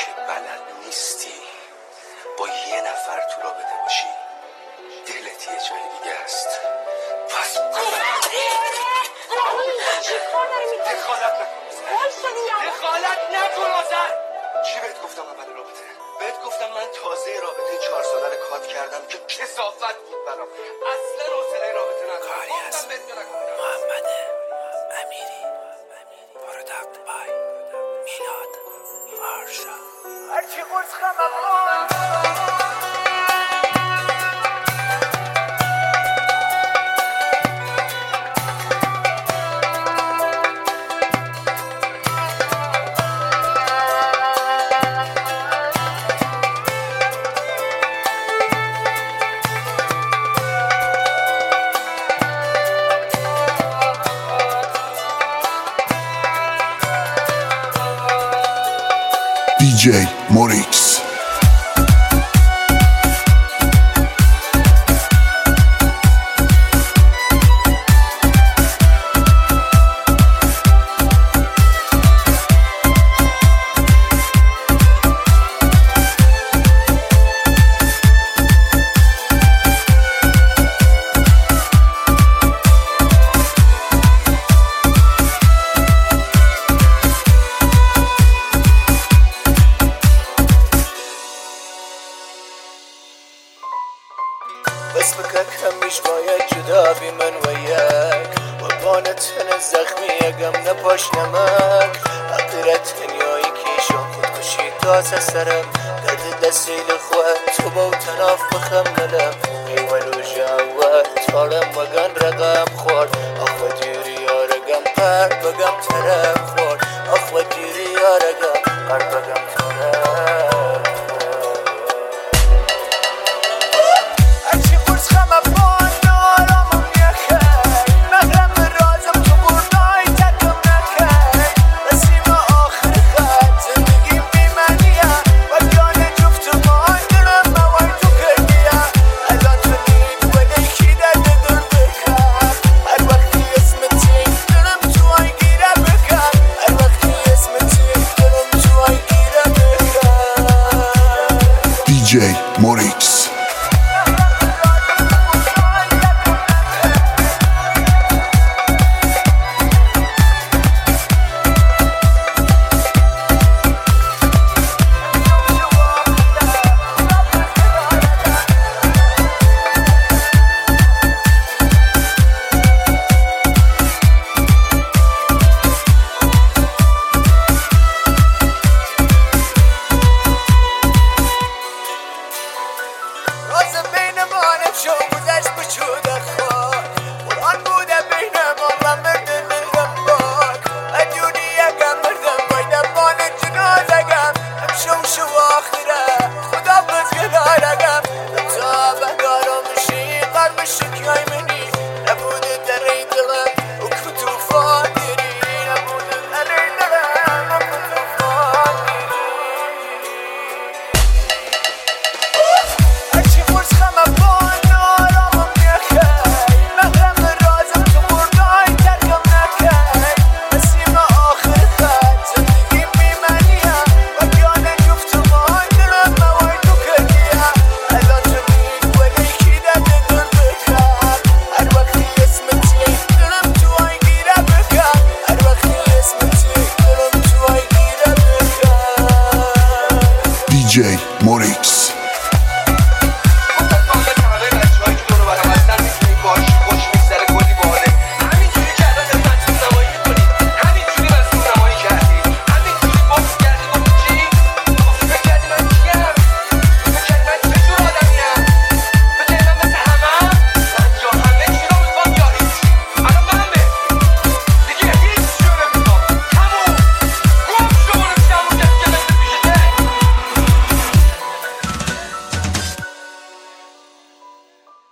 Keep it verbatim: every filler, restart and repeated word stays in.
که بلد نیستی با یه نفر تو رابطه باشی، دلت یه جای دیگه است. پس دخالت نکن دخالت نکن آزر. چی بهت گفتم اول رابطه؟ بهت گفتم من تازه رابطه چهار ساله رو کات کردم که کثافت بود برام، اصلا حوصله رابطه ندارم. کاری هست محمد امیری، پروداکت بای میلاد آرشا. هرچی قرص خمم دی جی موریکس. بس بکک همیش باید جدا بی من ویاک و بانتن زخمی اگم نپاش نمک حقیرت هنیایی کیشون خود کشی تازه سرم درد دستیل خواه تو با تناف بخم نلم ایوان و جاوه تارم وگن رقم خور اخوة جیری آرگم قرد بگم ترم خور اخوة جیری آرگم قرد بگم ترم. دی جی موریکس. شو گذشت بچود خواه قرآن بوده بین ما و مردن الغبار ادیونی اگم مردم بایدم بان جنازگم همشو شو آخره خدا بزگدار اگم تا بهدارم شی قرم شکیای منی نبوده در این دلم و کتوفان دیری نبوده در این دلم و کتوفان دیری هرچی خورس خمم بان دی جی موریکس.